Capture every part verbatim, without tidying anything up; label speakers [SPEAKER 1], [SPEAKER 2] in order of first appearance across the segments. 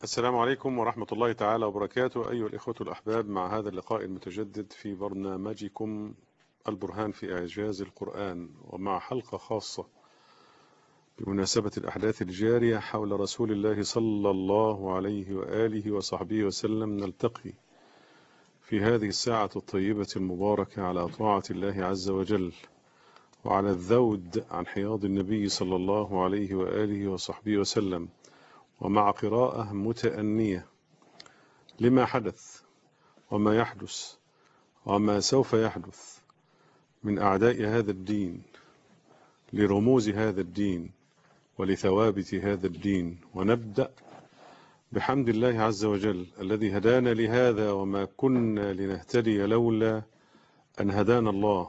[SPEAKER 1] السلام عليكم ورحمة الله تعالى وبركاته أيها الإخوة الأحباب، مع هذا اللقاء المتجدد في برنامجكم البرهان في إعجاز القرآن، ومع حلقة خاصة بمناسبة الأحداث الجارية حول رسول الله صلى الله عليه وآله وصحبه وسلم. نلتقي في هذه الساعة الطيبة المباركة على طاعة الله عز وجل، وعلى الذود عن حياض النبي صلى الله عليه وآله وصحبه وسلم، ومع قراءة متأنية لما حدث وما يحدث وما سوف يحدث من أعداء هذا الدين، لرموز هذا الدين ولثوابت هذا الدين. ونبدأ بحمد الله عز وجل الذي هدانا لهذا، وما كنا لنهتدي لولا أن هدانا الله.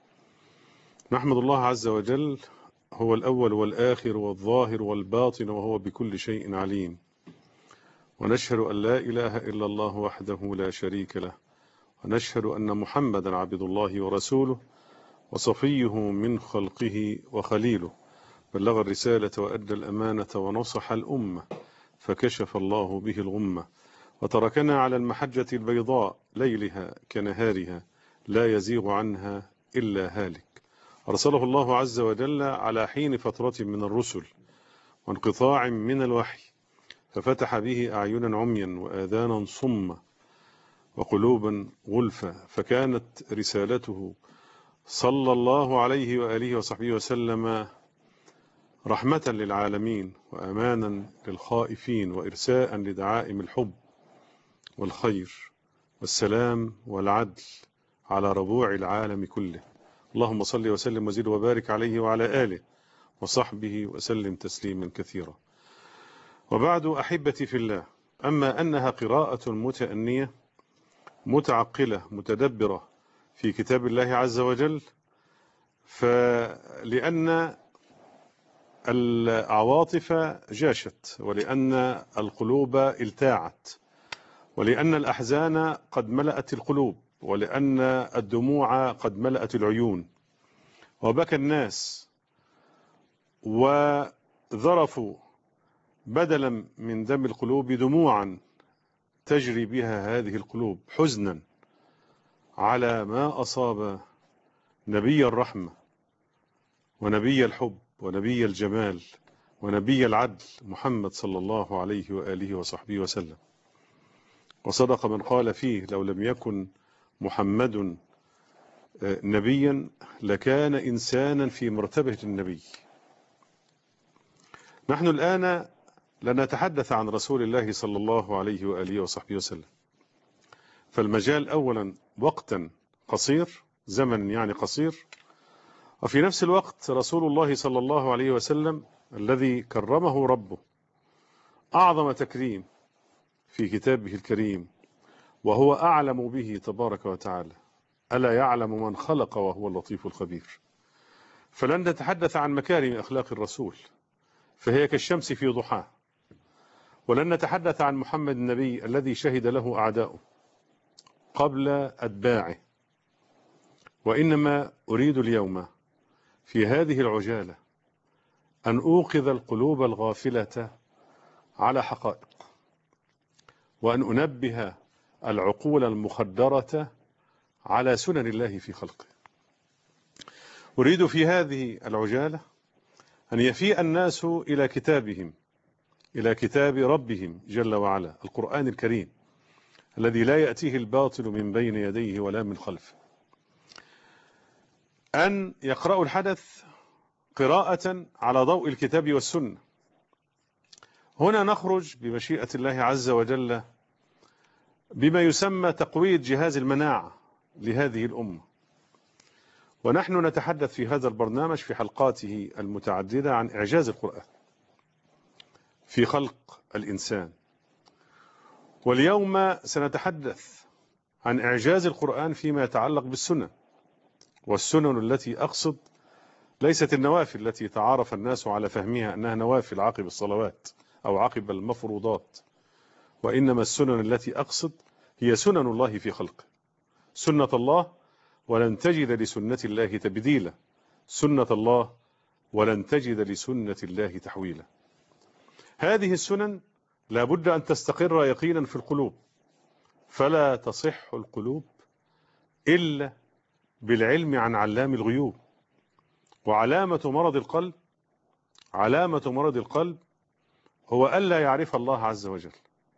[SPEAKER 1] نحمد الله عز وجل، هو الأول والآخر والظاهر والباطن، وهو بكل شيء عليم. ونشهد أن لا إله إلا الله وحده لا شريك له، ونشهد أن محمدا عبد الله ورسوله وصفيه من خلقه وخليله، بلغ الرسالة وأدى الأمانة ونصح الأمة، فكشف الله به الغمة، وتركنا على المحجة البيضاء ليلها كنهارها لا يزيغ عنها إلا هالك. أرسله الله عز وجل على حين فترة من الرسل وانقطاع من الوحي، ففتح به أعينا عميا وآذانا صما وقلوبا غلفا، فكانت رسالته صلى الله عليه وآله وصحبه وسلم رحمة للعالمين وأمانا للخائفين، وإرساء لدعائم الحب والخير والسلام والعدل على ربوع العالم كله. اللهم صل وسلم وزد وبارك عليه وعلى آله وصحبه وسلم تسليما كثيرا. وبعد، أحبتي في الله، أما أنها قراءة متأنية متعقلة متدبرة في كتاب الله عز وجل، فلأن العواطف جاشت، ولأن القلوب التاعت، ولأن الأحزان قد ملأت القلوب، ولأن الدموع قد ملأت العيون، وبكى الناس وذرفوا بدلا من دم القلوب دموعا تجري بها هذه القلوب حزنا على ما أصاب نبي الرحمة ونبي الحب ونبي الجمال ونبي العدل محمد صلى الله عليه وآله وصحبه وسلم. وصدق من قال فيه: لو لم يكن محمد نبيا لكان إنسانا في مرتبة النبي. نحن الآن لنتحدث عن رسول الله صلى الله عليه وآله وصحبه وسلم، فالمجال أولا وقتا قصير، زمن يعني قصير، وفي نفس الوقت رسول الله صلى الله عليه وسلم الذي كرمه ربه أعظم تكريم في كتابه الكريم، وهو أعلم به تبارك وتعالى. ألا يعلم من خلق وهو اللطيف الخبير. فلن نتحدث عن مكارم أخلاق الرسول، فهي كالشمس في ضحاه. ولن نتحدث عن محمد النبي الذي شهد له أعداؤه قبل أتباعه. وإنما أريد اليوم في هذه العجالة أن أوقظ القلوب الغافلة على حقائق، وأن أنبه العقول المخدرة على سنن الله في خلقه. أريد في هذه العجالة أن يفيء الناس إلى كتابهم، إلى كتاب ربهم جل وعلا، القرآن الكريم الذي لا يأتيه الباطل من بين يديه ولا من خلفه، أن يقرأوا الحدث قراءة على ضوء الكتاب والسنة. هنا نخرج بمشيئة الله عز وجل بما يسمى تقويض جهاز المناعة لهذه الأمة. ونحن نتحدث في هذا البرنامج في حلقاته المتعددة عن إعجاز القرآن في خلق الإنسان. واليوم سنتحدث عن إعجاز القرآن فيما يتعلق بالسنن، والسنن التي أقصد ليست النوافل التي تعارف الناس على فهمها أنها نوافل عقب الصلوات أو عقب المفروضات، وإنما السنن التي أقصد هي سنن الله في خلقه. سنة الله ولن تجد لسنة الله تبديلا، سنة الله ولن تجد لسنة الله تحويلا. هذه السنن لابد أن تستقر يقينا في القلوب، فلا تصح القلوب إلا بالعلم عن علام الغيوب. وعلامة مرض القلب علامة مرض القلب هو ألا يعرف الله عز وجل،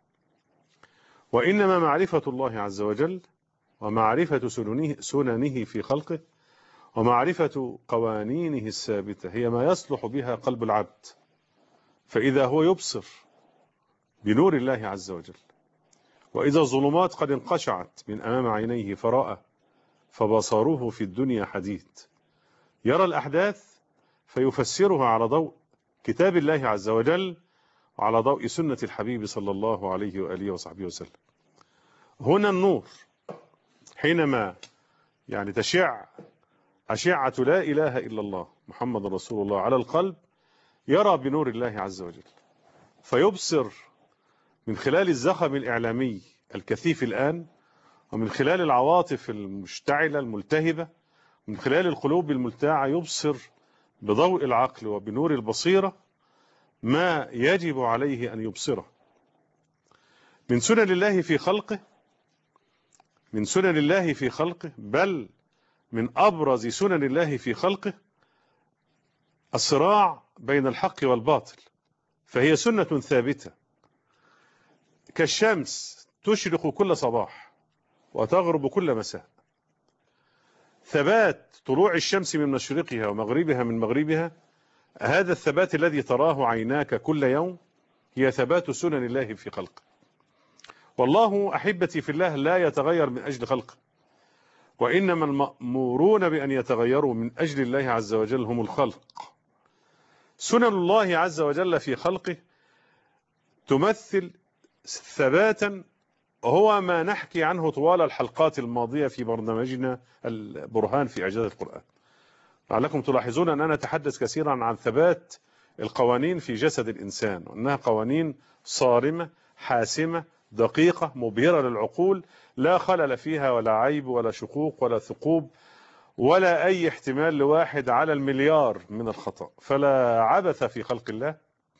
[SPEAKER 1] وإنما معرفة الله عز وجل ومعرفة سننه, سننه في خلقه ومعرفة قوانينه الثابتة هي ما يصلح بها قلب العبد، فإذا هو يبصر بنور الله عز وجل، وإذا الظلمات قد انقشعت من أمام عينيه فرأى فبصره في الدنيا حديد، يرى الأحداث فيفسرها على ضوء كتاب الله عز وجل وعلى ضوء سنة الحبيب صلى الله عليه وآله وصحبه وسلم. هنا النور حينما يعني تشع أشعة لا إله إلا الله محمد رسول الله على القلب، يرى بنور الله عز وجل، فيبصر من خلال الزخم الإعلامي الكثيف الآن، ومن خلال العواطف المشتعلة الملتهبة، من خلال القلوب الملتاعة، يبصر بضوء العقل وبنور البصيرة ما يجب عليه أن يبصره من سنن الله في خلقه من سنن الله في خلقه بل من أبرز سنن الله في خلقه الصراع بين الحق والباطل، فهي سنة ثابتة كالشمس تشرق كل صباح وتغرب كل مساء. ثبات طلوع الشمس من مشرقها ومغربها من مغربها، هذا الثبات الذي تراه عيناك كل يوم هي ثبات سنن الله في خلقه. والله أحبتي في الله لا يتغير من أجل خلقه، وإنما المأمورون بأن يتغيروا من أجل الله عز وجل هم الخلق. سنن الله عز وجل في خلقه تمثل ثباتا هو ما نحكي عنه طوال الحلقات الماضية في برنامجنا البرهان في إعجاز القرآن. لعلكم تلاحظون أننا نتحدث كثيرا عن ثبات القوانين في جسد الإنسان، وأنها قوانين صارمة حاسمة دقيقة مبهرة للعقول، لا خلل فيها ولا عيب ولا شقوق ولا ثقوب ولا أي احتمال لواحد على المليار من الخطأ. فلا عبث في خلق الله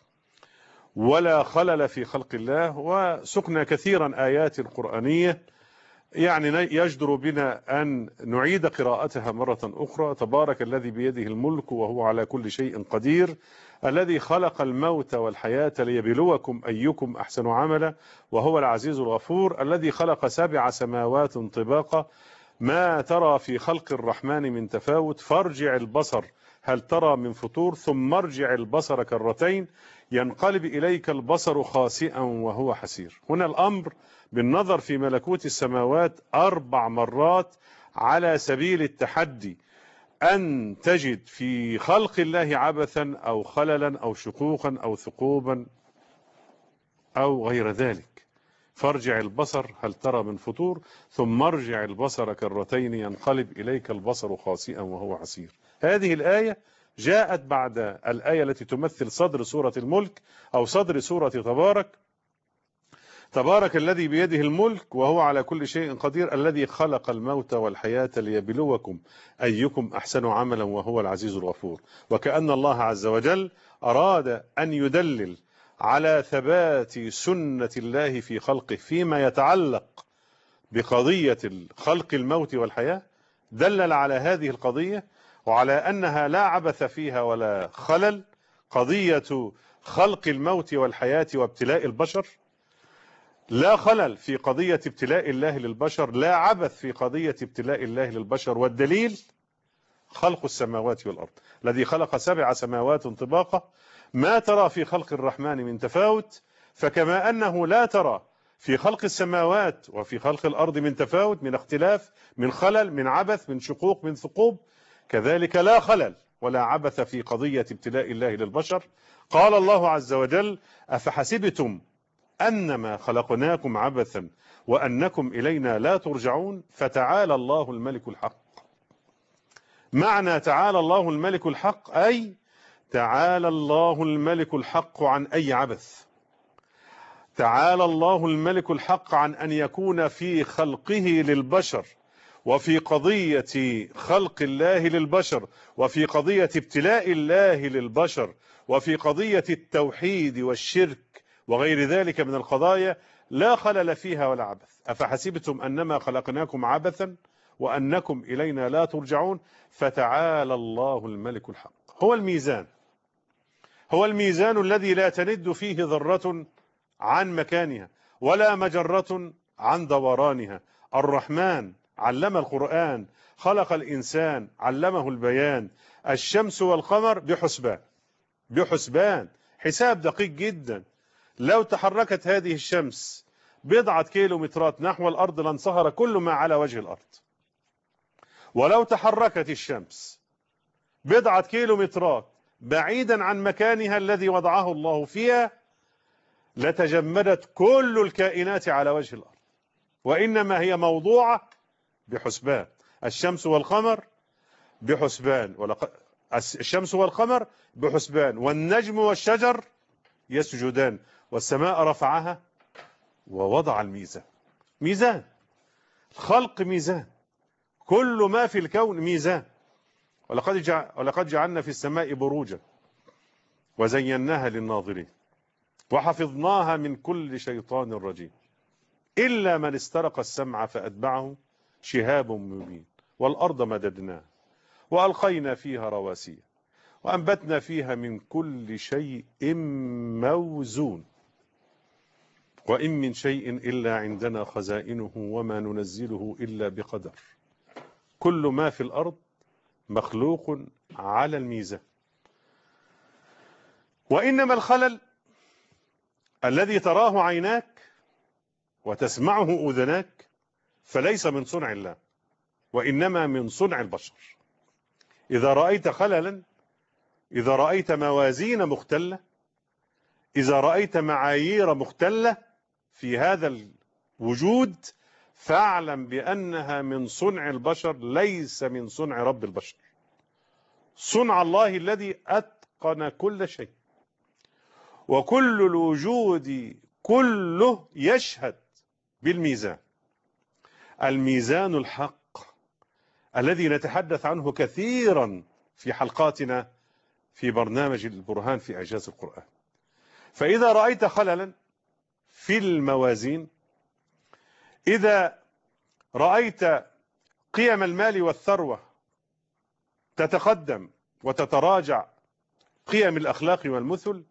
[SPEAKER 1] ولا خلل في خلق الله. وسقنا كثيرا آيات قرآنية يعني يجدر بنا أن نعيد قراءتها مرة أخرى. تبارك الذي بيده الملك وهو على كل شيء قدير، الذي خلق الموت والحياة ليبلوكم أيكم أحسن عملا وهو العزيز الغفور، الذي خلق سبع سماوات طباقا ما ترى في خلق الرحمن من تفاوت فارجع البصر هل ترى من فطور ثم ارجع البصر كرتين ينقلب إليك البصر خاسئا وهو حسير. هنا الأمر بالنظر في ملكوت السماوات أربع مرات على سبيل التحدي، أن تجد في خلق الله عبثا أو خللا أو شقوقا أو ثقوبا أو غير ذلك. فارجع البصر هل ترى من فطور ثم ارجع البصر كرتين ينقلب إليك البصر خاسئا وهو حسير. هذه الآية جاءت بعد الآية التي تمثل صدر سورة الملك أو صدر سورة تبارك. تبارك الذي بيده الملك وهو على كل شيء قدير، الذي خلق الموت والحياة ليبلوكم أيكم أحسن عملا وهو العزيز الغفور. وكأن الله عز وجل أراد أن يدلل على ثبات سنة الله في خلقه فيما يتعلق بقضية خلق الموت والحياة، دلل على هذه القضية وعلى أنها لا عبث فيها ولا خلل. قضية خلق الموت والحياة وابتلاء البشر لا خلل في قضية ابتلاء الله للبشر، لا عبث في قضية ابتلاء الله للبشر. والدليل خلق السماوات والأرض، الذي خلق سبع سماوات طباقا ما ترى في خلق الرحمن من تفاوت. فكما أنه لا ترى في خلق السماوات وفي خلق الأرض من تفاوت، من اختلاف، من خلل، من عبث، من شقوق، من ثقوب، كذلك لا خلل ولا عبث في قضية ابتلاء الله للبشر. قال الله عز وجل: أفحسبتم أنما خلقناكم عبثا وأنكم إلينا لا ترجعون فتعالى الله الملك الحق. معنى تعالى الله الملك الحق أي تعالى الله الملك الحق عن أي عبث، تعالى الله الملك الحق عن أن يكون في خلقه للبشر وفي قضية خلق الله للبشر وفي قضية ابتلاء الله للبشر وفي قضية التوحيد والشرك وغير ذلك من القضايا لا خلل فيها ولا عبث. أفحسبتم أنما خلقناكم عبثا وأنكم إلينا لا ترجعون فتعالى الله الملك الحق. هو الميزان، هو الميزان الذي لا تند فيه ذرة عن مكانها ولا مجرة عن دورانها. الرحمن علم القرآن، خلق الإنسان، علمه البيان. الشمس والقمر بحسبان، بحسبان حساب دقيق جدا. لو تحركت هذه الشمس بضعة كيلومترات نحو الأرض لانصهر كل ما على وجه الأرض. ولو تحركت الشمس بضعة كيلومترات بعيدا عن مكانها الذي وضعه الله فيها لتجمدت كل الكائنات على وجه الأرض، وإنما هي موضوعة بحسبان. الشمس والقمر بحسبان، ولق... الشمس والقمر بحسبان، والنجم والشجر يسجدان، والسماء رفعها ووضع الميزان. ميزان الخلق، ميزان كل ما في الكون ميزان. ولقد جع... ولقد جعلنا في السماء بروجا وزيناها للناظرين وحفظناها من كل شيطان رجيم إلا من استرق السمع فأتبعه شهاب مبين. والأرض مددناها وألقينا فيها رواسي وأنبتنا فيها من كل شيء موزون وإن من شيء إلا عندنا خزائنه وما ننزله إلا بقدر. كل ما في الأرض مخلوق على الميزان. وإنما الخلل الذي تراه عيناك وتسمعه أذناك فليس من صنع الله، وإنما من صنع البشر. إذا رأيت خللا، إذا رأيت موازين مختلة، إذا رأيت معايير مختلة في هذا الوجود فاعلم بأنها من صنع البشر ليس من صنع رب البشر. صنع الله الذي أتقن كل شيء، وكل الوجود كله يشهد بالميزان. الميزان الحق الذي نتحدث عنه كثيرا في حلقاتنا في برنامج البرهان في إعجاز القرآن. فإذا رأيت خللا في الموازين، إذا رأيت قيم المال والثروة تتقدم وتتراجع قيم الأخلاق والمثل،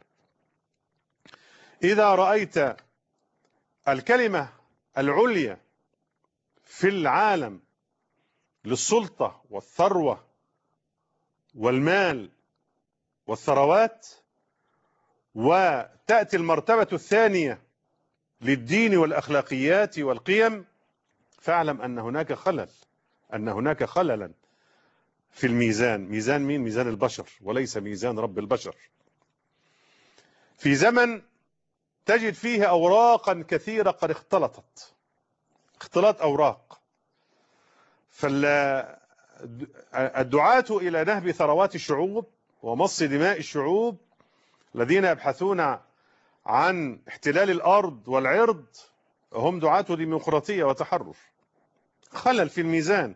[SPEAKER 1] إذا رأيت الكلمة العليا في العالم للسلطة والثروة والمال والثروات، وتأتي المرتبة الثانية للدين والأخلاقيات والقيم، فاعلم أن هناك خلل، أن هناك خللا في الميزان. ميزان مين؟ ميزان البشر وليس ميزان رب البشر. في زمن تجد فيه أوراقا كثيرة قد اختلطت، اختلاط أوراق. فالدعاة إلى نهب ثروات الشعوب ومص دماء الشعوب الذين يبحثون عن احتلال الأرض والعرض هم دعاة ديمقراطية وتحرر. خلل في الميزان.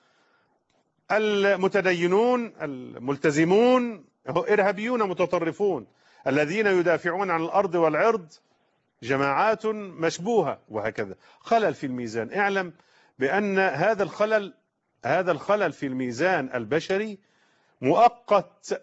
[SPEAKER 1] المتدينون الملتزمون إرهابيون متطرفون، الذين يدافعون عن الأرض والعرض جماعات مشبوهة، وهكذا. خلل في الميزان. اعلم بأن هذا الخلل هذا الخلل في الميزان البشري مؤقت،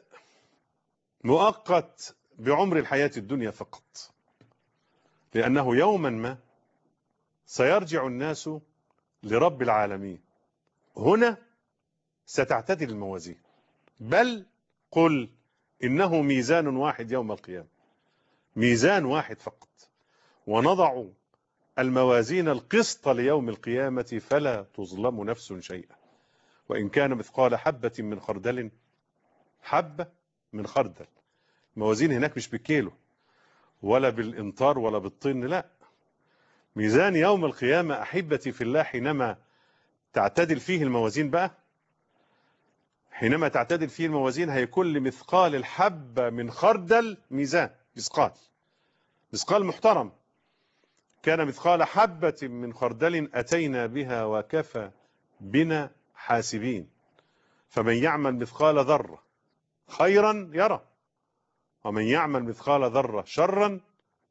[SPEAKER 1] مؤقت بعمر الحياة الدنيا فقط، لأنه يوما ما سيرجع الناس لرب العالمين. هنا ستعتدل الموازين، بل قل إنه ميزان واحد يوم القيامة، ميزان واحد فقط. ونضع الموازين القسط ليوم القيامة فلا تظلم نفس شيئا وإن كان مثقال حبة من خردل. حبة من خردل. الموازين هناك مش بالكيلو ولا بالإمتار ولا بالطن، لا. ميزان يوم القيامة أحبتي في الله حينما تعتدل فيه الموازين بقى، حينما تعتدل فيه الموازين هيكون لمثقال الحبة من خردل ميزان. مثقال مثقال محترم. كان مثقال حبة من خردل أتينا بها وكفى بنا حاسبين. فمن يعمل مثقال ذرة خيرا يرى ومن يعمل مثقال ذرة شرا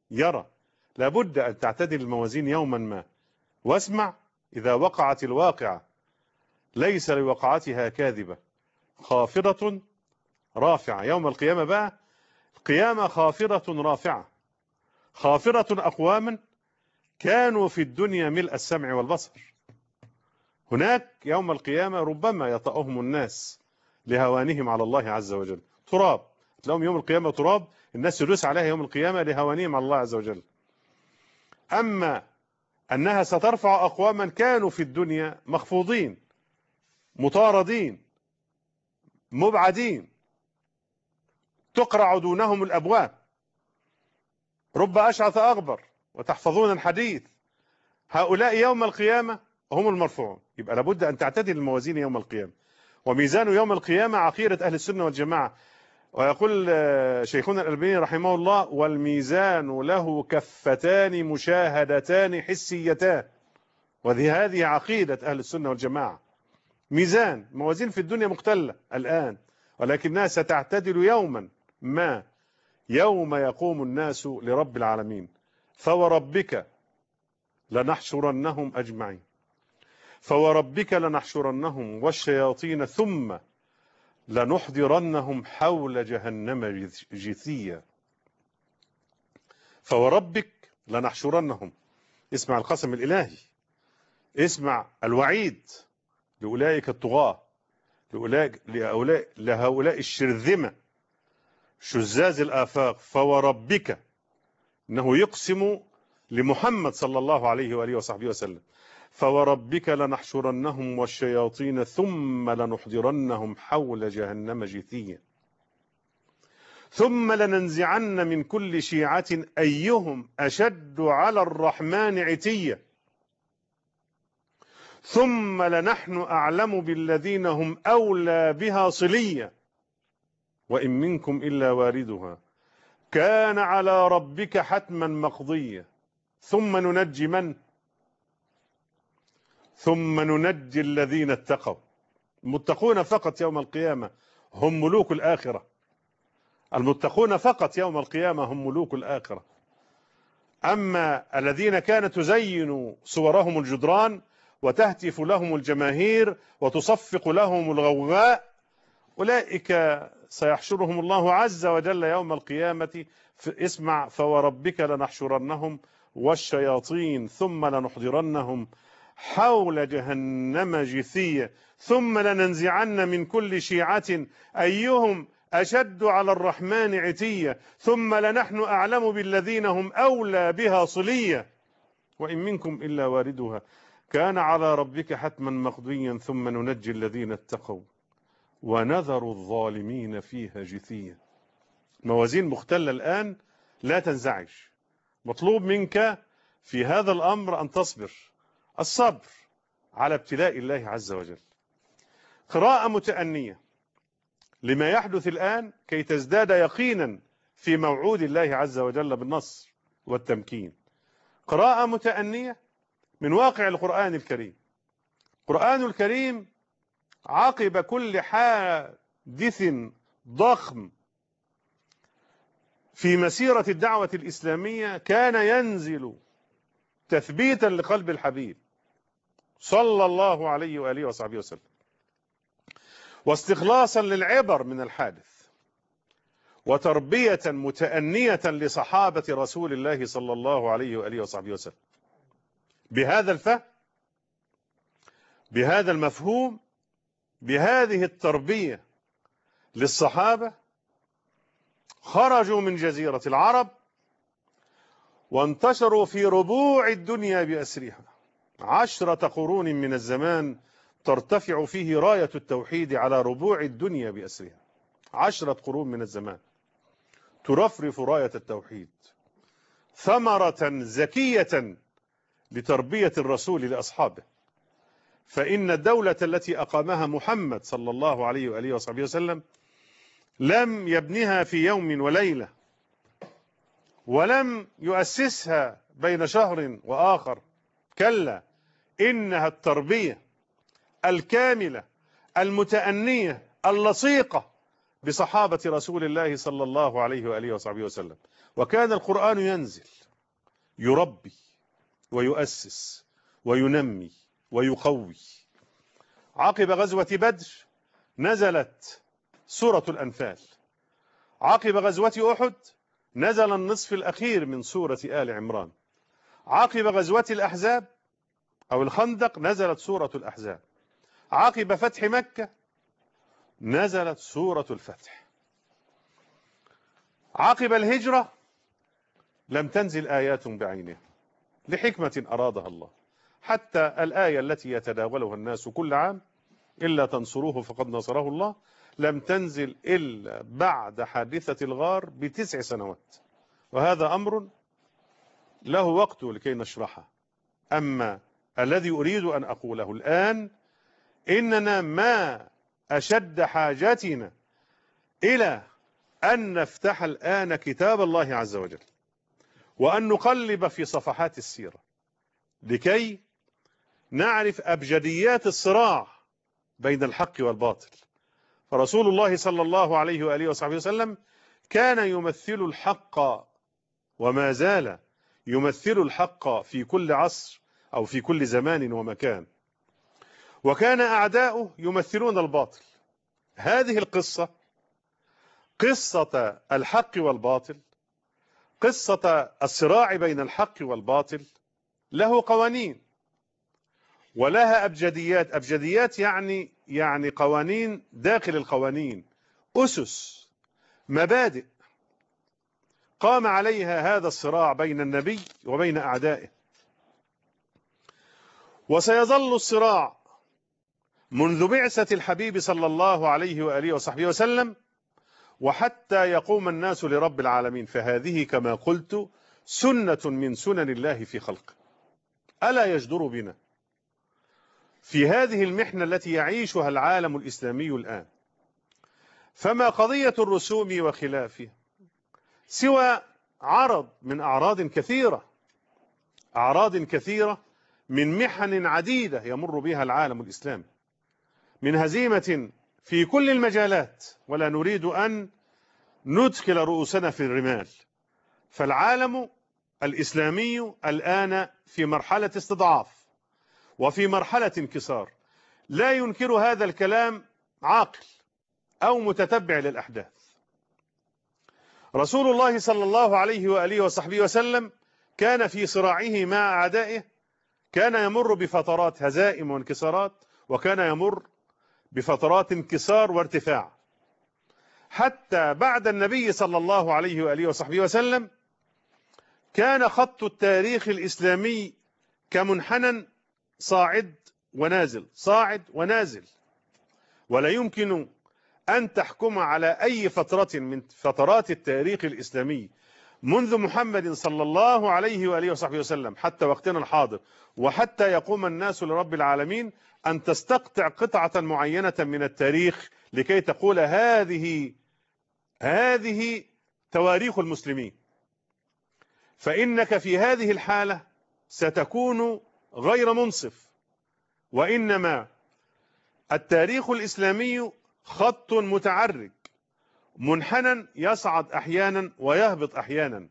[SPEAKER 1] يرى. لابد أن تعتدل الموازين يوما ما. واسمع: إذا وقعت الواقعة ليس لوقعتها كاذبة خافضة رافعة. يوم القيامة بقى القيامة خافضة رافعة. خافضة أقواما كانوا في الدنيا ملء السمع والبصر. هناك يوم القيامة ربما يطأهم الناس لهوانهم على الله عز وجل. تراب، تلاقيهم يوم القيامة تراب، الناس يدوس عليها يوم القيامة لهوانهم على الله عز وجل. أما أنها سترفع أقواما كانوا في الدنيا مخفوضين مطاردين مبعدين تقرع دونهم الأبواب، رب أشعث أغبر وتحفظون الحديث، هؤلاء يوم القيامة هم المرفوعون. يبقى لابد أن تعتدل الموازين يوم القيامة. وميزان يوم القيامة عقيدة أهل السنة والجماعة. ويقول شيخنا الألباني رحمه الله: والميزان له كفتان مشاهدتان حسيتان. وهذه هذه عقيدة أهل السنة والجماعة. ميزان، موازين في الدنيا مختلة الآن، ولكنها ستعتدل يوما ما، يوم يقوم الناس لرب العالمين. فوربك لنحشرنهم أجمعين فوربك لنحشرنهم والشياطين ثم لنحضرنهم حول جهنم جثيا. فوربك لنحشرنهم، اسمع القسم الإلهي، اسمع الوعيد لأولئك الطغاة، لأولئك لهؤلاء, لهؤلاء الشرذمة شزاز الآفاق. فوربك، إنه يقسم لمحمد صلى الله عليه وآله وصحبه وسلم: فوربك لنحشرنهم والشياطين ثم لنحضرنهم حول جهنم جثيا ثم لننزعن من كل شيعة أيهم أشد على الرحمن عتيا ثم لنحن أعلم بالذين هم أولى بها صليا وإن منكم إلا واردها كان على ربك حتما مقضيا ثم ننجي من ثم ننجي الذين اتقوا. المتقون فقط يوم القيامة هم ملوك الآخرة. المتقون فقط يوم القيامة هم ملوك الآخرة. أما الذين كانت تزين صورهم الجدران وتهتف لهم الجماهير وتصفق لهم الغوغاء، أولئك سيحشرهم الله عز وجل يوم القيامة. اسمع: فوربك لنحشرنهم والشياطين ثم لنحضرنهم حول جهنم جثيا ثم لننزعن من كل شيعة أيهم أشد على الرحمن عتيا ثم لنحن أعلم بالذين هم أولى بها صليا وإن منكم إلا واردها كان على ربك حتما مقضيا ثم ننجي الذين اتقوا ونذر الظالمين فيها جثيا. موازين مختلة الآن، لا تنزعج. مطلوب منك في هذا الأمر أن تصبر، الصبر على ابتلاء الله عز وجل. قراءة متأنية لما يحدث الآن كي تزداد يقينا في موعود الله عز وجل بالنصر والتمكين. قراءة متأنية من واقع القرآن الكريم. القرآن الكريم عقب كل حادث ضخم في مسيرة الدعوة الإسلامية كان ينزل تثبيتا لقلب الحبيب صلى الله عليه وآله وصحبه وسلم، واستخلاصا للعبر من الحادث، وتربية متأنية لصحابة رسول الله صلى الله عليه وآله وصحبه وسلم. بهذا الفهم، بهذا المفهوم، بهذه التربية للصحابة خرجوا من جزيرة العرب وانتشروا في ربوع الدنيا بأسرها. عشرة قرون من الزمان ترتفع فيه راية التوحيد على ربوع الدنيا بأسرها. عشرة قرون من الزمان ترفرف راية التوحيد، ثمرة زكية لتربية الرسول لأصحابه. فإن الدولة التي أقامها محمد صلى الله عليه وآله وصحبه وسلم لم يبنها في يوم وليلة، ولم يؤسسها بين شهر وآخر، كلا، إنها التربية الكاملة المتأنية اللصيقة بصحابة رسول الله صلى الله عليه وآله وصحبه وسلم، وكان القرآن ينزل يربي ويؤسس وينمي ويقوي. عقب غزوة بدر نزلت سورة الأنفال. عقب غزوة أحد نزل النصف الأخير من سورة آل عمران. عقب غزوة الأحزاب أو الخندق نزلت سورة الأحزاب. عقب فتح مكة نزلت سورة الفتح. عقب الهجرة لم تنزل آيات بعينها لحكمة أرادها الله، حتى الآية التي يتداولها الناس كل عام إلا تنصروه فقد نصره الله لم تنزل إلا بعد حادثة الغار بتسع سنوات، وهذا أمر له وقت لكي نشرحه. أما الذي أريد أن أقوله الآن إننا ما أشد حاجتنا إلى أن نفتح الآن كتاب الله عز وجل وأن نقلب في صفحات السيرة لكي نعرف أبجديات الصراع بين الحق والباطل. فرسول الله صلى الله عليه وآله وصحبه وسلم كان يمثل الحق وما زال يمثل الحق في كل عصر أو في كل زمان ومكان، وكان أعداؤه يمثلون الباطل. هذه القصة قصة الحق والباطل، قصة الصراع بين الحق والباطل، له قوانين ولها أبجديات. أبجديات يعني يعني قوانين داخل القوانين، أسس، مبادئ قام عليها هذا الصراع بين النبي وبين أعدائه. وسيظل الصراع منذ بعثة الحبيب صلى الله عليه وآله وصحبه وسلم وحتى يقوم الناس لرب العالمين. فهذه كما قلت سنة من سنن الله في خلقه. ألا يجدر بنا في هذه المحنة التي يعيشها العالم الإسلامي الآن فما قضية الرسوم وخلافها سوى عرض من أعراض كثيرة، أعراض كثيرة من محن عديدة يمر بها العالم الإسلامي، من هزيمة في كل المجالات، ولا نريد أن ندخل رؤوسنا في الرمال. فالعالم الإسلامي الآن في مرحلة استضعاف وفي مرحلة انكسار، لا ينكر هذا الكلام عاقل أو متتبع للأحداث. رسول الله صلى الله عليه وآله وصحبه وسلم كان في صراعه مع أعدائه كان يمر بفترات هزائم وانكسارات، وكان يمر بفترات انكسار وارتفاع، حتى بعد النبي صلى الله عليه وآله وصحبه وسلم كان خط التاريخ الإسلامي كمنحنى صاعد ونازل، صاعد ونازل، ولا يمكن أن تحكم على أي فترة من فترات التاريخ الإسلامي منذ محمد صلى الله عليه وآله وصحبه وسلم حتى وقتنا الحاضر وحتى يقوم الناس لرب العالمين أن تستقطع قطعة معينة من التاريخ لكي تقول هذه هذه تواريخ المسلمين. فإنك في هذه الحالة ستكون غير منصف، وإنما التاريخ الإسلامي خط متعرج منحنى يصعد أحيانا ويهبط أحيانا.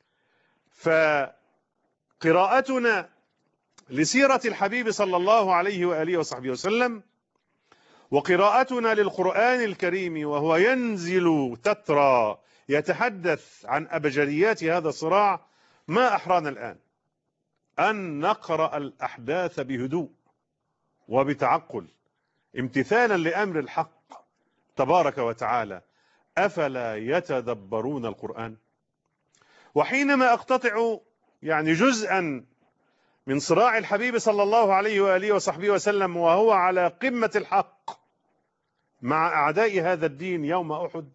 [SPEAKER 1] فقراءتنا لسيرة الحبيب صلى الله عليه وآله وصحبه وسلم وقراءتنا للقرآن الكريم وهو ينزل تترى يتحدث عن أبجديات هذا الصراع ما أحرانا الآن أن نقرأ الأحداث بهدوء وبتعقل امتثالا لأمر الحق تبارك وتعالى. أفلا يتدبرون القرآن؟ وحينما أقتطع يعني جزءا من صراع الحبيب صلى الله عليه وآله وصحبه وسلم وهو على قمة الحق مع أعداء هذا الدين يوم أحد،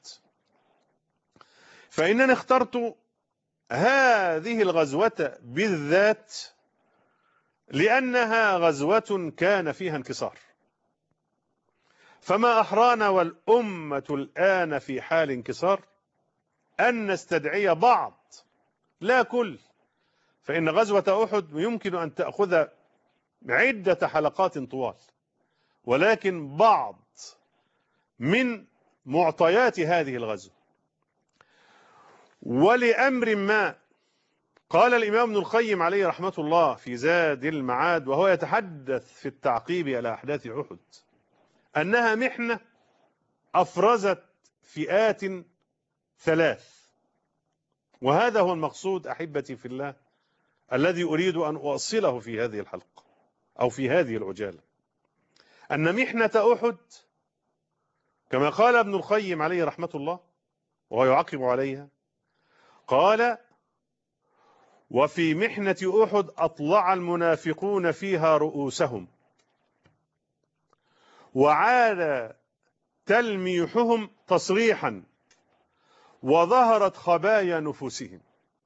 [SPEAKER 1] فإنني اخترت هذه الغزوة بالذات لأنها غزوة كان فيها انكسار. فما أحرانا والأمة الآن في حال انكسار أن نستدعي بعض لا كل، فإن غزوة أحد يمكن أن تأخذ عدة حلقات طوال، ولكن بعض من معطيات هذه الغزوة. ولأمر ما قال الإمام ابن القيم عليه رحمة الله في زاد المعاد وهو يتحدث في التعقيب على أحداث أحد أنها محنة أفرزت فئات ثلاث. وهذا هو المقصود أحبتي في الله الذي أريد أن أوصله في هذه الحلقة أو في هذه العجالة، أن محنة أحد كما قال ابن القيم عليه رحمة الله وهو يعقب عليها، قال: وفي محنة أحد أطلع المنافقون فيها رؤوسهم وعاد تلميحهم تصريحا وظهرت خبايا نفوسهم.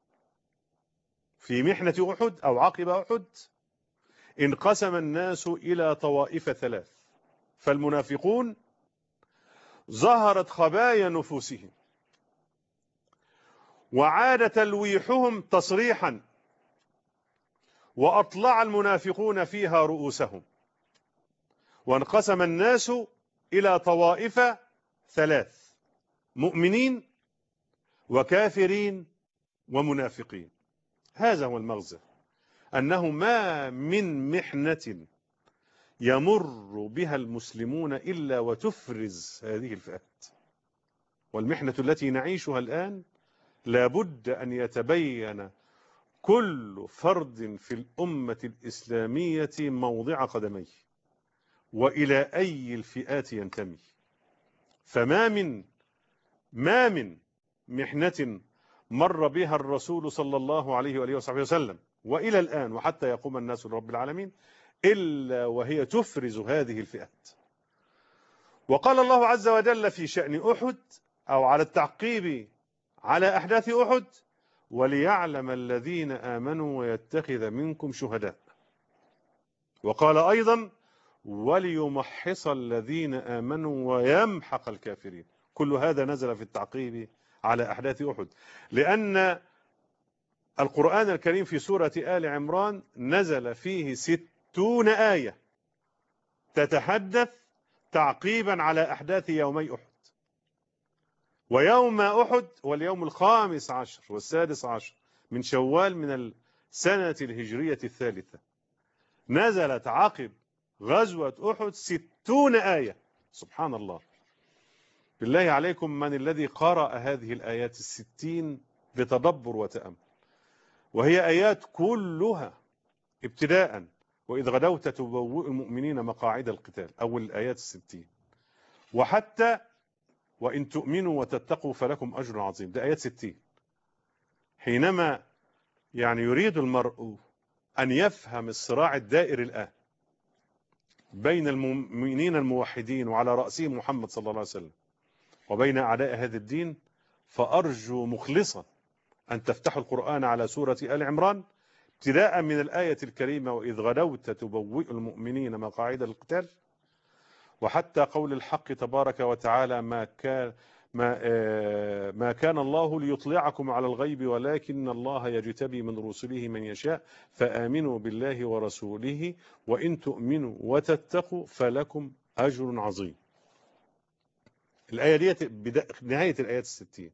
[SPEAKER 1] في محنة أحد أو عقب أحد انقسم الناس إلى طوائف ثلاث، فالمنافقون ظهرت خبايا نفوسهم وعاد تلويحهم تصريحا وأطلع المنافقون فيها رؤوسهم، وانقسم الناس إلى طوائف ثلاث: مؤمنين وكافرين ومنافقين. هذا هو المغزى، أنه ما من محنة يمر بها المسلمون إلا وتفرز هذه الفئات. والمحنة التي نعيشها الآن لابد أن يتبين كل فرد في الأمة الإسلامية موضع قدميه وإلى أي الفئات ينتمي. فما من ما من محنة مر بها الرسول صلى الله عليه وآله وصحبه وسلم وإلى الآن وحتى يقوم الناس لرب العالمين إلا وهي تفرز هذه الفئات. وقال الله عز وجل في شأن أحد أو على التعقيب على أحداث أحد: وليعلم الذين آمنوا ويتخذ منكم شهداء. وقال أيضا: وليمحص الذين آمنوا ويمحق الكافرين. كل هذا نزل في التعقيب على أحداث أحد، لأن القرآن الكريم في سورة آل عمران نزل فيه ستون آية تتحدث تعقيبا على أحداث يومي أحد. ويوم أحد واليوم الخامس عشر والسادس عشر من شوال من السنة الهجرية الثالثة نزلت عقب غزوة أحد ستون آية. سبحان الله. بالله عليكم، من الذي قرأ هذه الآيات الستين بتدبر وتأمل؟ وهي آيات كلها ابتداء وإذ غدوت تبوئ المؤمنين مقاعد القتال، أول الآيات الستين، وحتى وإن تؤمنوا وتتقوا فلكم أجر عظيم، ده آيات ستين. حينما يعني يريد المرء أن يفهم الصراع الدائر الآن بين المؤمنين الموحدين وعلى رأسهم محمد صلى الله عليه وسلم وبين أعداء هذا الدين، فأرجو مخلصا أن تفتحوا القرآن على سورة آل عمران ابتداء من الآية الكريمة وإذ غدوت تبوئ المؤمنين مقاعد القتال، وحتى قول الحق تبارك وتعالى: ما كان ما ما كان الله ليطلعكم على الغيب ولكن الله يجتبي من رسله من يشاء فآمنوا بالله ورسوله وإن تؤمنوا وتتقوا فلكم أجر عظيم. الآية دي نهاية الآيات الستين.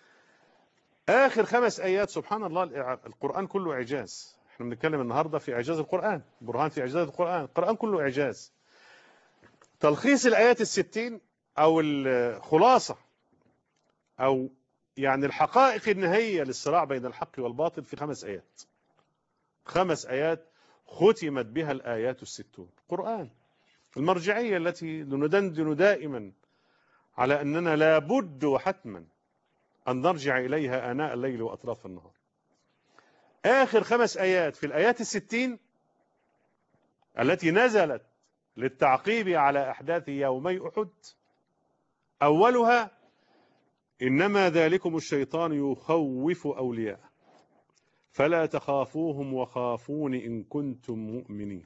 [SPEAKER 1] آخر خمس آيات سبحان الله، القرآن كله إعجاز. احنا بنتكلم النهاردة في إعجاز القرآن، برهان في إعجاز القرآن. القرآن كله إعجاز. تلخيص الآيات الستين أو الخلاصة أو يعني الحقائق النهائية للصراع بين الحق والباطل في خمس آيات. خمس آيات ختمت بها الآيات الستون. القرآن المرجعية التي ندندن دائما على أننا لابد وحتما أن نرجع إليها آناء الليل وأطراف النهار. آخر خمس آيات في الآيات الستين التي نزلت للتعقيب على أحداث يومي أحد، أولها: إنما ذلكم الشيطان يخوف أولياءه فلا تخافوهم وخافون إن كنتم مؤمنين.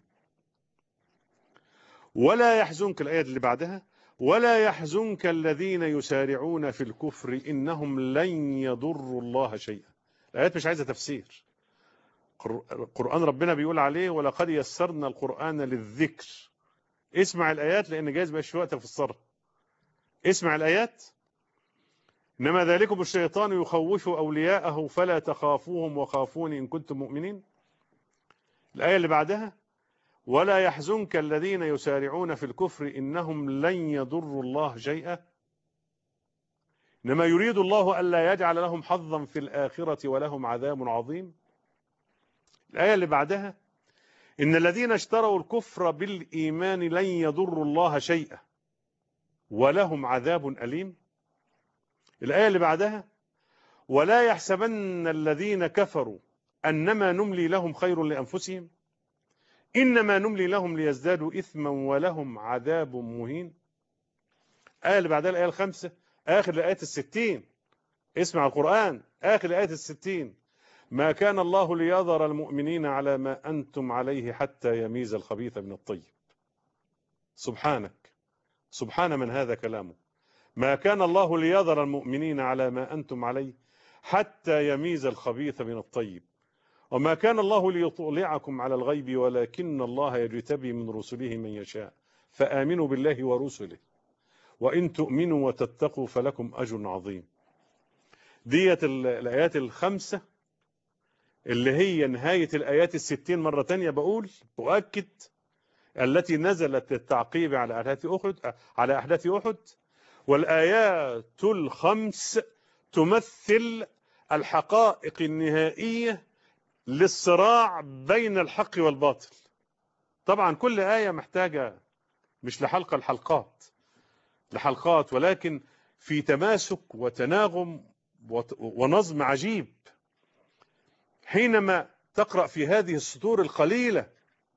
[SPEAKER 1] ولا يحزنك، الآية اللي بعدها: ولا يحزنك الذين يسارعون في الكفر إنهم لن يضروا الله شيئا. الآيات مش عايزة تفسير. القرآن ربنا بيقول عليه: ولقد يسرنا القرآن للذكر. اسمع الآيات لأن جايز ماشي وقت أفسرها. اسمع الآيات. إنما ذلكم الشيطان يخوف أولياءه فلا تخافوهم وخافون إن كنتم مؤمنين. الآية اللي بعدها ولا يحزنك الذين يسارعون في الكفر إنهم لن يضروا الله شيئا إنما يريد الله ألا يجعل لهم حظا في الآخرة ولهم عذاب عظيم. الآية اللي بعدها إن الذين اشتروا الكفر بالإيمان لن يضروا الله شيئا ولهم عذاب أليم. الآية اللي بعدها ولا يحسبن الذين كفروا أنما نملي لهم خير لأنفسهم إنما نملي لهم ليزدادوا إثما ولهم عذاب مهين. الآية اللي بعدها الآية الخامسة آخر الآيات الستين. اسمع القرآن آخر الآيات الستين. ما كان الله ليذر المؤمنين على ما أنتم عليه حتى يميز الخبيث من الطيب. سبحانك سبحان من هذا كلامه. ما كان الله ليذر المؤمنين على ما أنتم عليه حتى يميز الخبيث من الطيب وما كان الله ليطلعكم على الغيب ولكن الله يجتبي من رسله من يشاء فآمنوا بالله ورسله وإن تؤمنوا وتتقوا فلكم أجر عظيم. ديت الآيات الخمسة اللي هي نهاية الآيات الستين. مرة تانية بقول أؤكد التي نزلت للتعقيب على أحداث أحد على أحداث أحد. والآيات الخمس تمثل الحقائق النهائية للصراع بين الحق والباطل. طبعا كل آية محتاجة مش لحلقة الحلقات لحلقات ولكن في تماسك وتناغم ونظم عجيب حينما تقرأ في هذه السطور القليلة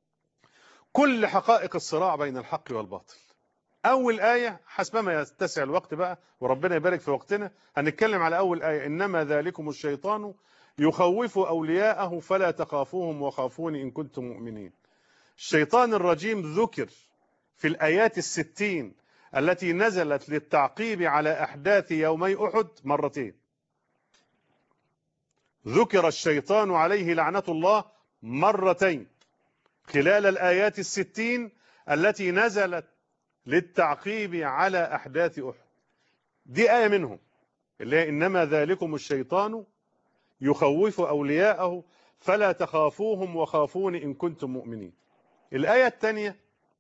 [SPEAKER 1] كل حقائق الصراع بين الحق والباطل. أول آية حسبما يتسع الوقت بقى وربنا يبارك في وقتنا هنتكلم على أول آية إنما ذلكم الشيطان يخوف أولياءه فلا تخافوهم وخافون إن كنتم مؤمنين. الشيطان الرجيم ذكر في الآيات الستين التي نزلت للتعقيب على أحداث يومي أحد مرتين. ذكر الشيطان عليه لعنة الله مرتين خلال الآيات الستين التي نزلت للتعقيب على أحداث أحد. دي آية منهم اللي هي إنما ذلكم الشيطان يخوف أولياءه فلا تخافوهم وخافون إن كنتم مؤمنين. الآية الثانية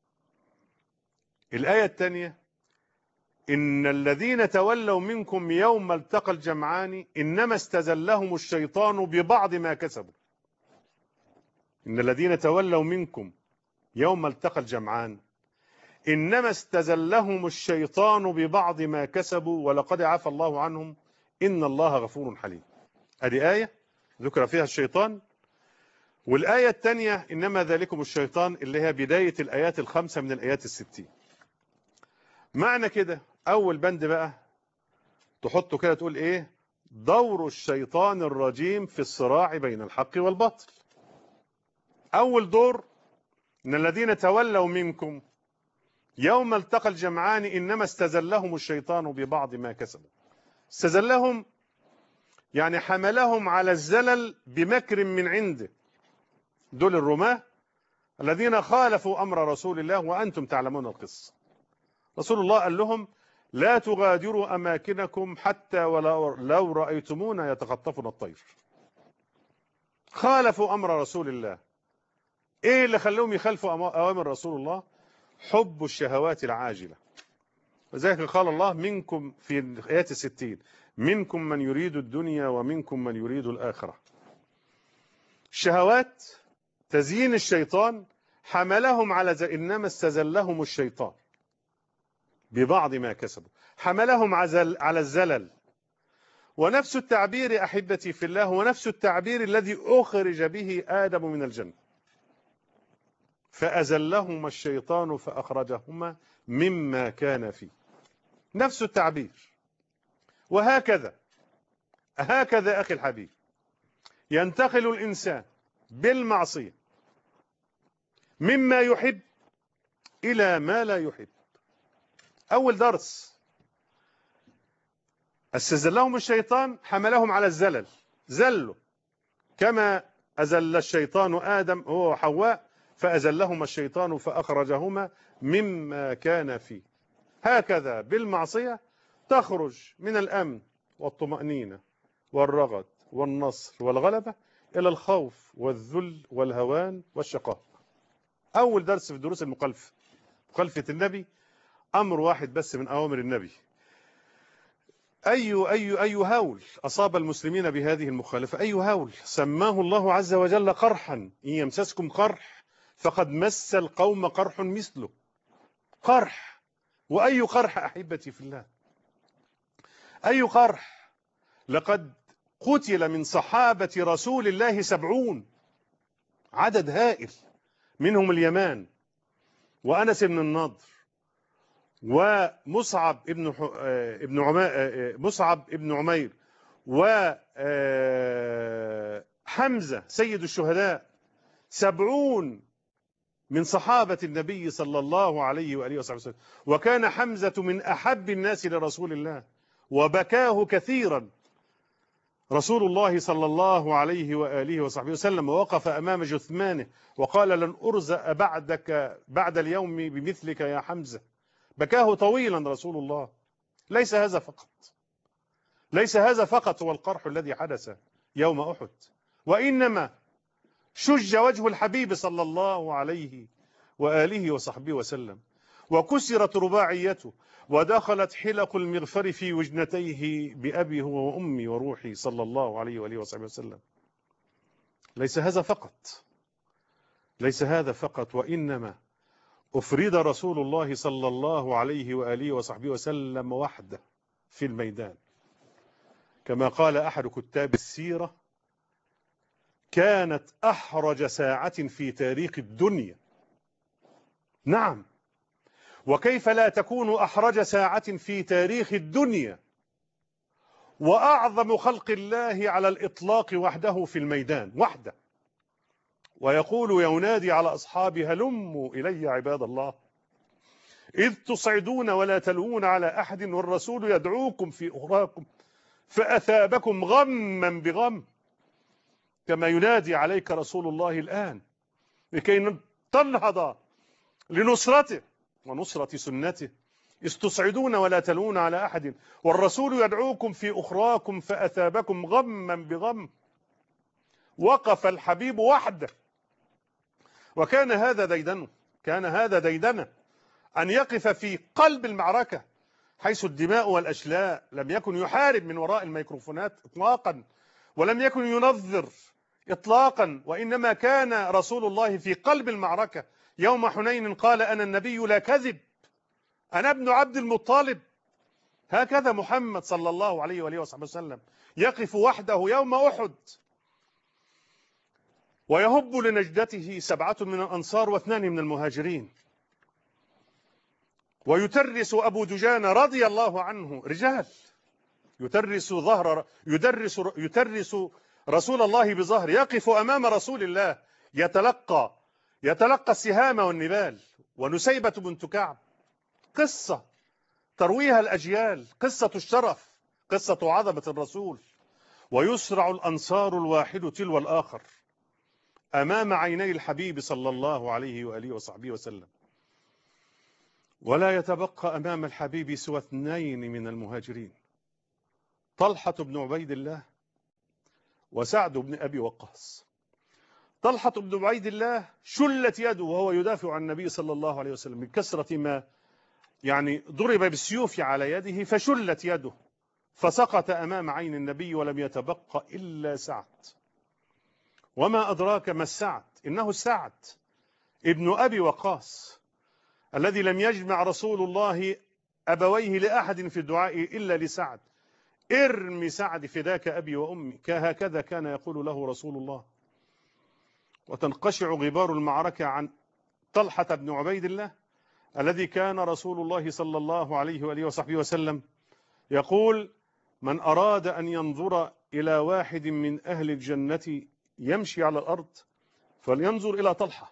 [SPEAKER 1] الآية الثانية إن الذين تولوا منكم يوم التقى الجمعان إنما استزلهم الشيطان ببعض ما كسبوا. إن الذين تولوا منكم يوم التقى الجمعان إنما استزلهم الشيطان ببعض ما كسبوا ولقد عفى الله عنهم إن الله غفور حليم. هذه آية ذكر فيها الشيطان. والآية الثانية إنما ذلكم الشيطان اللي هي بداية الآيات الخمسة من الآيات الستين. معنى كده أول بند بقى تحطه كده تقول إيه؟ دور الشيطان الرجيم في الصراع بين الحق والباطل. أول دور إن الذين تولوا منكم يوم التقى الجمعان إنما استزلهم الشيطان ببعض ما كسبوا. استزلهم يعني حملهم على الزلل بمكر من عنده. دول الرماة الذين خالفوا أمر رسول الله وأنتم تعلمون القصة. رسول الله قال لهم لا تغادروا أماكنكم حتى ولو لو رأيتمونا يتخطفنا الطير. خالفوا أمر رسول الله. إيه اللي خلوهم يخالفوا أوامر رسول الله؟ حب الشهوات العاجلة. وذلك قال الله منكم في الآيات الستين منكم من يريد الدنيا ومنكم من يريد الآخرة. الشهوات تزيين الشيطان حملهم على ز... إنما استزلهم الشيطان ببعض ما كسبوا حملهم عزل... على الزلل. ونفس التعبير أحبتي في الله هو نفس التعبير الذي أخرج به آدم من الجنة فأزلهما الشيطان فأخرجهما مما كان فيه. نفس التعبير. وهكذا هكذا أخي الحبيب ينتقل الإنسان بالمعصية مما يحب إلى ما لا يحب. أول درس استزلهم الشيطان حملهم على الزلل. زلوا كما أزل الشيطان آدم هو وحواء فأزلهما الشيطان فأخرجهما مما كان فيه. هكذا بالمعصية تخرج من الأمن والطمأنينة والرغد والنصر والغلبة إلى الخوف والذل والهوان والشقاء. أول درس في دروس المخالفة، مخالفة النبي، أمر واحد بس من أوامر النبي. أي أي أي هول أصاب المسلمين بهذه المخالفة، أي هول سماه الله عز وجل قرحا، إن يمسسكم قرح فقد مس القوم قرح مثله. قرح، وأي قرح أحبتي في الله، أي قرح. لقد قتل من صحابة رسول الله سبعون، عدد هائل، منهم اليمان وأنس بن النضر ومصعب ابن ابن عما مصعب ابن عمير وحمزة سيد الشهداء. سبعون من صحابة النبي صلى الله عليه وآله وصحبه وسلم. وكان حمزة من أحب الناس لرسول الله وبكاه كثيرا رسول الله صلى الله عليه وآله وصحبه وسلم، ووقف أمام جثمانه وقال: لن أرزأ بعدك بعد اليوم بمثلك يا حمزة. بكاه طويلا رسول الله. ليس هذا فقط، ليس هذا فقط هو القرح الذي حدث يوم أحد، وإنما شج وجه الحبيب صلى الله عليه وآله وصحبه وسلم، وكسرت رباعيته، ودخلت حلق المغفر في وجنتيه بأبي هو وأمي وروحي صلى الله عليه وآله وصحبه وسلم. ليس هذا فقط، ليس هذا فقط، وإنما أفرد رسول الله صلى الله عليه وآله وصحبه وسلم وحده في الميدان، كما قال أحد كتاب السيرة: كانت أحرج ساعة في تاريخ الدنيا. نعم، وكيف لا تكون أحرج ساعة في تاريخ الدنيا وأعظم خلق الله على الإطلاق وحده في الميدان وحده، ويقول ينادي على أصحابه: هلموا إلي عباد الله، إذ تصعدون ولا تلوون على أحد والرسول يدعوكم في أخراكم فأثابكم غما بغم، كما ينادي عليك رسول الله الآن لكي تنهض لنصرته ونصرة سنته. إذ تصعدون ولا تلوون على أحد والرسول يدعوكم في أخراكم فأثابكم غما بغم. وقف الحبيب وحده، وكان هذا ديدنه، كان هذا ديدنه أن يقف في قلب المعركة حيث الدماء والأشلاء. لم يكن يحارب من وراء الميكروفونات إطلاقا، ولم يكن ينظر إطلاقا، وإنما كان رسول الله في قلب المعركة. يوم حنين قال: أنا النبي لا كذب، أنا ابن عبد المطلب. هكذا محمد صلى الله عليه وآله وصحبه وسلم يقف وحده يوم أحد، ويهب لنجدته سبعة من الأنصار واثنان من المهاجرين، ويترس أبو دجان رضي الله عنه، رجال، يترس ظهر يدرس يترس رسول الله بظهر، يقف أمام رسول الله يتلقى يتلقى السهام والنبال. ونسيبة بنت كعب، قصة ترويها الأجيال، قصة الشرف، قصة عظمة الرسول. ويسرع الأنصار الواحد تلو الآخر أمام عيني الحبيب صلى الله عليه وآله وصحبه وسلم، ولا يتبقى أمام الحبيب سوى اثنين من المهاجرين: طلحة بن عبيد الله وسعد بن أبي وقاص. طلحة بن عبيد الله شلت يده وهو يدافع عن النبي صلى الله عليه وسلم من كثرة ما يعني ضرب بالسيوف على يده، فشلت يده فسقط أمام عين النبي، ولم يتبقى إلا سعد. وما أدراك ما السعد؟ إنه سعد ابن أبي وقاص الذي لم يجمع رسول الله أبويه لأحد في الدعاء إلا لسعد: ارمي سعد فداك أبي وأمي. هكذا كان يقول له رسول الله. وتنقشع غبار المعركة عن طلحة بن عبيد الله الذي كان رسول الله صلى الله عليه وآله وصحبه وسلم يقول: من أراد أن ينظر إلى واحد من أهل الجنة يمشي على الأرض فلينظر إلى طلحة،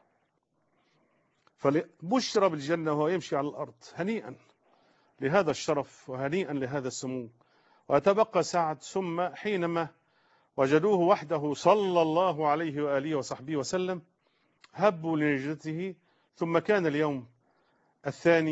[SPEAKER 1] فبشر بالجنة وهو يمشي على الأرض. هنيئا لهذا الشرف وهنيئا لهذا السمو. وتبقى سعد. ثم حينما وجدوه وحده صلى الله عليه وآله وصحبه وسلم هبوا لنجدته. ثم كان اليوم الثاني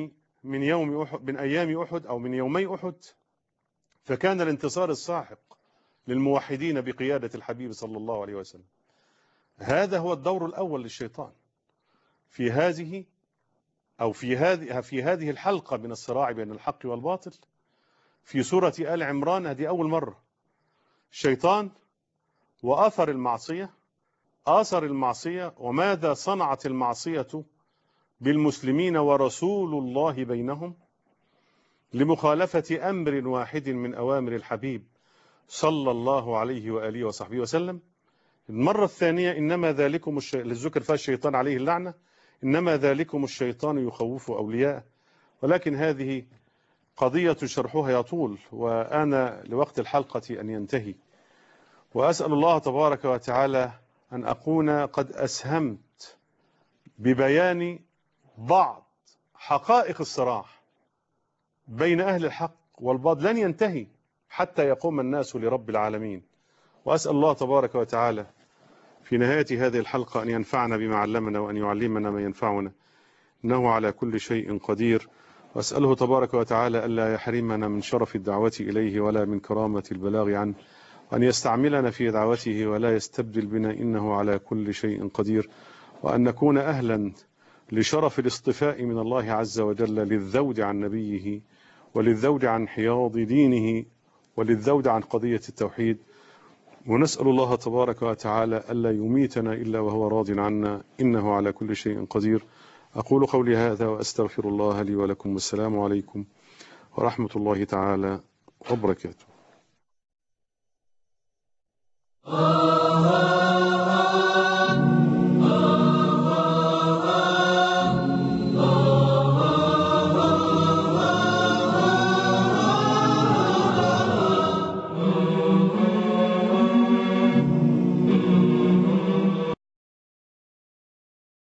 [SPEAKER 1] من يوم أحد، من أيام أحد أو من يومي أحد، فكان الانتصار الساحق للموحدين بقيادة الحبيب صلى الله عليه وسلم. هذا هو الدور الأول للشيطان في هذه أو في هذه في هذه الحلقة من الصراع بين الحق والباطل في سورة آل عمران. هذه أول مرة الشيطان وأثر المعصية، آثر المعصية وماذا صنعت المعصية بالمسلمين ورسول الله بينهم لمخالفة أمر واحد من أوامر الحبيب صلى الله عليه وآله وصحبه وسلم. المرة الثانية إنما ذلكم الشيطان للذكر فيها الشيطان عليه اللعنة، إنما ذلكم الشيطان يخوف أولياءه. ولكن هذه قضية شرحها يطول، وأنا لوقت الحلقة أن ينتهي، وأسأل الله تبارك وتعالى أن أكون قد أسهمت ببيان بعض حقائق الصراع بين أهل الحق والباطل لن ينتهي حتى يقوم الناس لرب العالمين. وأسأل الله تبارك وتعالى في نهاية هذه الحلقة أن ينفعنا بما علمنا وأن يعلمنا ما ينفعنا، إنه على كل شيء قدير. وأسأله تبارك وتعالى ألا يحرمنا من شرف الدعوة إليه ولا من كرامة البلاغ عنه، وأن يستعملنا في دعوته ولا يستبدل بنا، إنه على كل شيء قدير. وأن نكون أهلا لشرف الاصطفاء من الله عز وجل للذود عن نبيه وللذود عن حياض دينه وللذود عن قضية التوحيد. ونسأل الله تبارك وتعالى ألا يميتنا إلا وهو راض عنا، إنه على كل شيء قدير. أقول قولي هذا وأستغفر الله لي ولكم، والسلام عليكم ورحمة الله تعالى وبركاته.